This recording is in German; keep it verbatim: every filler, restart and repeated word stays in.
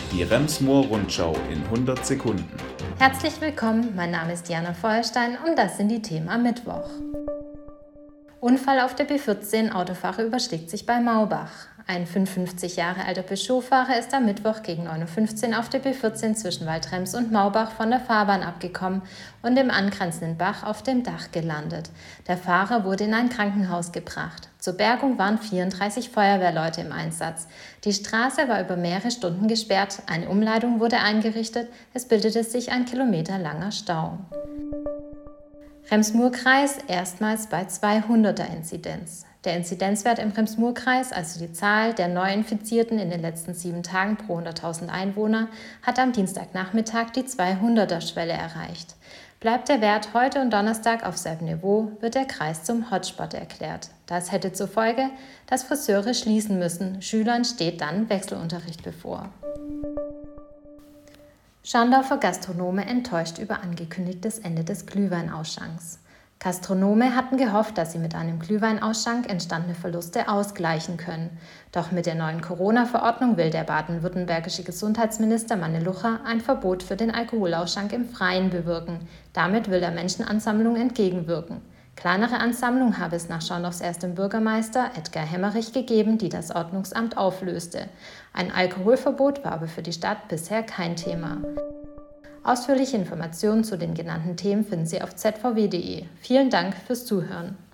Die Rems-Murr-Rundschau in hundert Sekunden. Herzlich willkommen, mein Name ist Diana Feuerstein und das sind die Themen am Mittwoch. Unfall auf der B vierzehn, Autofahrer überschlägt sich bei Maubach. Ein fünfundfünfzig Jahre alter Peugeot-Fahrer ist am Mittwoch gegen neun Uhr fünfzehn auf der B vierzehn zwischen Waldrems und Maubach von der Fahrbahn abgekommen und im angrenzenden Bach auf dem Dach gelandet. Der Fahrer wurde in ein Krankenhaus gebracht. Zur Bergung waren vierunddreißig Feuerwehrleute im Einsatz. Die Straße war über mehrere Stunden gesperrt, eine Umleitung wurde eingerichtet, es bildete sich ein kilometerlanger Stau. Rems-Murr-Kreis erstmals bei zweihunderter-Inzidenz. Der Inzidenzwert im Rems-Murr-Kreis, also die Zahl der Neuinfizierten in den letzten sieben Tagen pro hunderttausend Einwohner, hat am Dienstagnachmittag die zweihunderter-Schwelle erreicht. Bleibt der Wert heute und Donnerstag auf selben Niveau, wird der Kreis zum Hotspot erklärt. Das hätte zur Folge, dass Friseure schließen müssen. Schülern steht dann Wechselunterricht bevor. Schandorfer Gastronome enttäuscht über angekündigtes Ende des Glühweinausschanks. Gastronome hatten gehofft, dass sie mit einem Glühweinausschank entstandene Verluste ausgleichen können. Doch mit der neuen Corona-Verordnung will der baden-württembergische Gesundheitsminister Manelucher ein Verbot für den Alkoholausschank im Freien bewirken. Damit will er Menschenansammlungen entgegenwirken. Kleinere Ansammlungen habe es nach Schandorfs erstem Bürgermeister Edgar Hemmerich gegeben, die das Ordnungsamt auflöste. Ein Alkoholverbot war aber für die Stadt bisher kein Thema. Ausführliche Informationen zu den genannten Themen finden Sie auf z v w punkt de. Vielen Dank fürs Zuhören.